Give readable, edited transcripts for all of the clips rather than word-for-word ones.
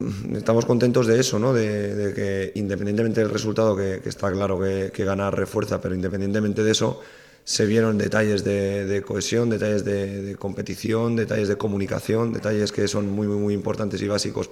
Estamos contentos de eso, ¿no? De que independientemente del resultado, que está claro que ganar refuerza, pero independientemente de eso, se vieron detalles de cohesión, detalles de competición, detalles de comunicación, detalles que son muy importantes y básicos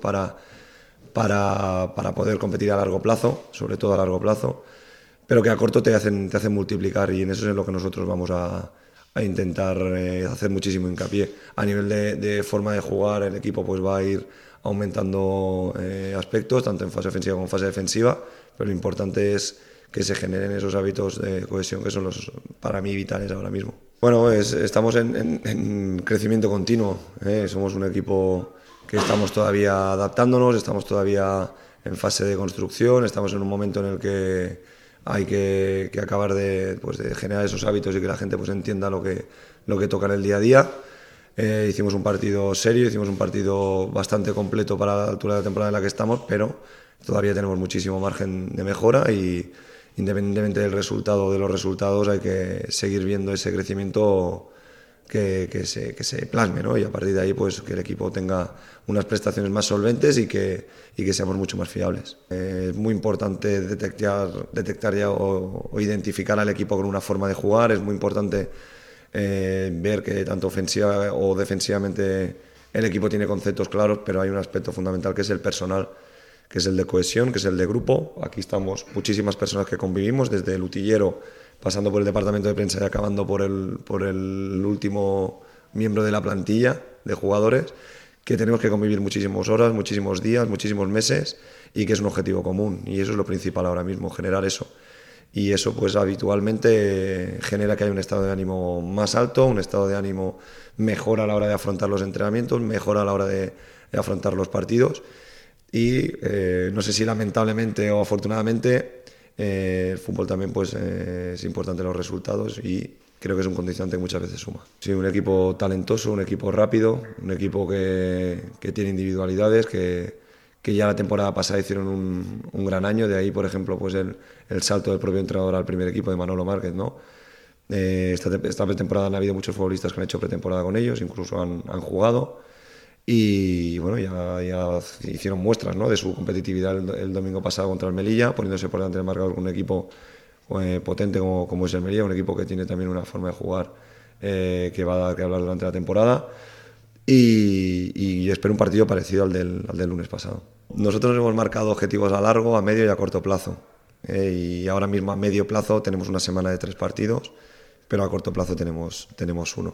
para poder competir a largo plazo, sobre todo a largo plazo, pero que a corto te hacen multiplicar, y en eso es en lo que nosotros vamos a intentar hacer muchísimo hincapié. A nivel de forma de jugar, el equipo pues va a ir aumentando aspectos, tanto en fase ofensiva como en fase defensiva, pero lo importante es que se generen esos hábitos de cohesión que son los, para mí, vitales ahora mismo. Bueno, estamos en crecimiento continuo, somos un equipo que estamos todavía adaptándonos, estamos todavía en fase de construcción, estamos en un momento en el que hay que acabar pues, de generar esos hábitos y que la gente pues, entienda lo que toca en el día a día. Hicimos un partido serio, hicimos un partido bastante completo para la altura de la temporada en la que estamos, pero todavía tenemos muchísimo margen de mejora, y independientemente del resultado o de los resultados hay que seguir viendo ese crecimiento que se plasme, ¿no? Y a partir de ahí pues que el equipo tenga unas prestaciones más solventes y que seamos mucho más fiables. Es muy importante detectar ya o identificar al equipo con una forma de jugar, es muy importante ver que tanto ofensiva o defensivamente el equipo tiene conceptos claros, pero hay un aspecto fundamental que es el personal, que es el de cohesión, que es el de grupo. Aquí estamos muchísimas personas que convivimos, desde el utillero, pasando por el departamento de prensa y acabando por el último miembro de la plantilla de jugadores, que tenemos que convivir muchísimas horas, muchísimos días, muchísimos meses, y que es un objetivo común, y eso es lo principal ahora mismo, generar eso. Y eso pues habitualmente genera que haya un estado de ánimo más alto, un estado de ánimo mejor a la hora de afrontar los entrenamientos, mejor a la hora de afrontar los partidos, y no sé si lamentablemente o afortunadamente el fútbol también pues es importante los resultados, y creo que es un condicionante que muchas veces suma. Sí, un equipo talentoso, un equipo rápido, un equipo que tiene individualidades, que ya la temporada pasada hicieron un gran año. De ahí, por ejemplo, pues el salto del propio entrenador al primer equipo, de Manolo Márquez, ¿no? Esta pretemporada han habido muchos futbolistas que han hecho pretemporada con ellos, incluso han jugado, y bueno, ya hicieron muestras, ¿no?, de su competitividad el domingo pasado contra el Melilla, poniéndose por delante del marcador con un equipo potente como es el Melilla, un equipo que tiene también una forma de jugar que va a dar que hablar durante la temporada. Y espero un partido parecido al del lunes pasado. Nosotros hemos marcado objetivos a largo, a medio y a corto plazo. Y ahora mismo a medio plazo tenemos una semana de 3 partidos, pero a corto plazo tenemos uno.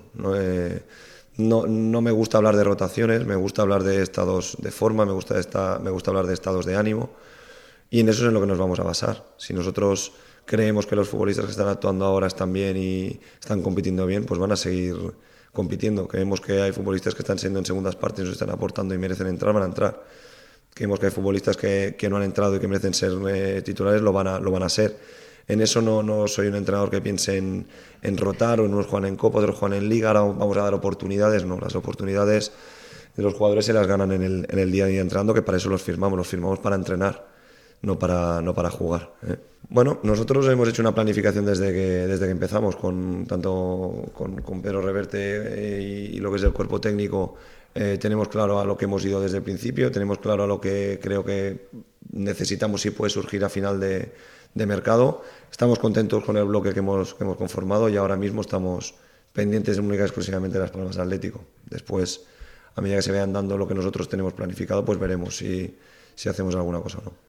No me gusta hablar de rotaciones, me gusta hablar de estados de forma, me gusta hablar de estados de ánimo, y en eso es en lo que nos vamos a basar. Si nosotros creemos que los futbolistas que están actuando ahora están bien y están compitiendo bien, pues van a seguir compitiendo. Creemos que hay futbolistas que están siendo en segundas partes, nos están aportando y merecen entrar, van a entrar. Creemos que hay futbolistas que no han entrado y que merecen ser titulares, lo van a ser. En eso no soy un entrenador que piense en rotar, o unos juegan en Copa, otros juegan en Liga, ahora vamos a dar oportunidades. No, las oportunidades de los jugadores se las ganan en el día a día entrenando, que para eso los firmamos para entrenar, no para jugar. Bueno, nosotros hemos hecho una planificación desde que empezamos, tanto con Pedro Reverte y lo que es el cuerpo técnico. Tenemos claro a lo que hemos ido desde el principio, tenemos claro a lo que creo que necesitamos si puede surgir a final de mercado. Estamos contentos con el bloque que hemos conformado, y ahora mismo estamos pendientes única y exclusivamente de Las Palmas Atlético. Después, a medida que se vayan dando lo que nosotros tenemos planificado, pues veremos si hacemos alguna cosa o no.